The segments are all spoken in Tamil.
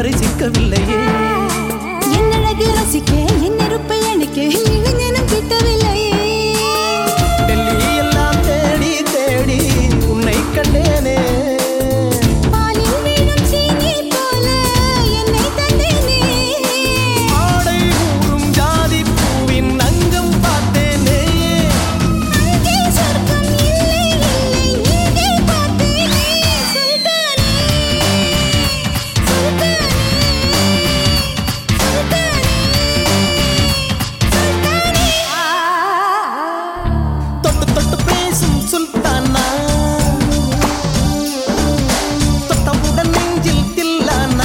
பரிசிக்கவில்லையே. என் அழகு ரசிக்க என் நெருப்பை அணைக்க இளைஞனும் கிட்டவில்லையே. டெல்லி எல்லாம் தேடி தேடி உன்னை கண்டேனே. பாலில் வீழும் சீனி போல என்னை தந்தேனே. ஆடை ஊறும் ஜாதி பூவின் அங்கம் பார்த்தேனே. அங்கே சொர்க்கம் இல்லை இல்லை இங்கே பார்த்தேனே. சுல்தானே சுல்தானே சுல்தானே தொட்டு தொட்டு பேசும் சுல்தானா, தொட்டவுடன் நெஞ்சில் தில்லானா.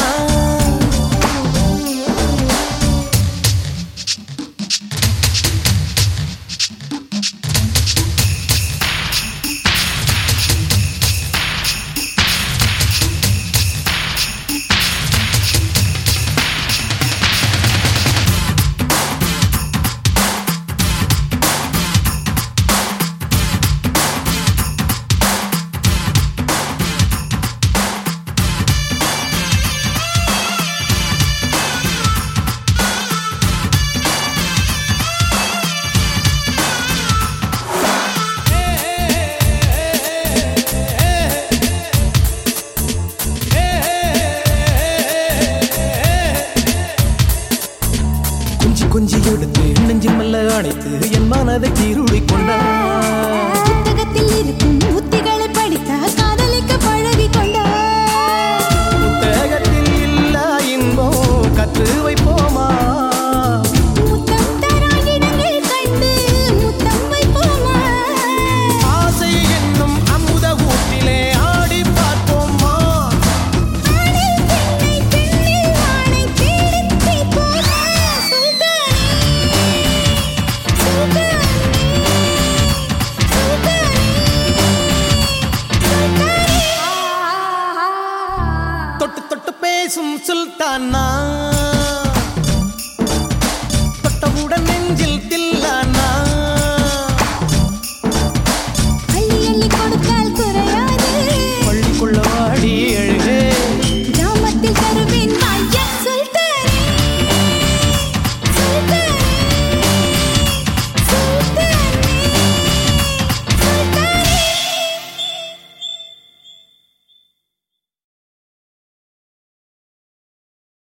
கொஞ்சி எடுத்து நெஞ்சு மெல்ல அணைத்து என் மனதை கீருளி கொண்டார். புத்தகத்தில் இருக்கும் உத்திகளை படித்தா காதலிக்க பழகி கொண்டார். புத்தகத்தில் இல்ல இன்பம் கற்று வைப்போமா. முத்தம் தரா இடங்கள் கண்டு முத்தம் வைப்போமா. ஆசை என்னும் அமுத ஊட்டிலே ஆடி பார்ப்போமா. ஆணில் பெண்ணை பெண்ணில் ஆணை தேடித் தீர்ப்போமா. சுல்தானே சுல்தானே சுல்தானே தொட்டு தொட்டு பேசும் சுல்தானா.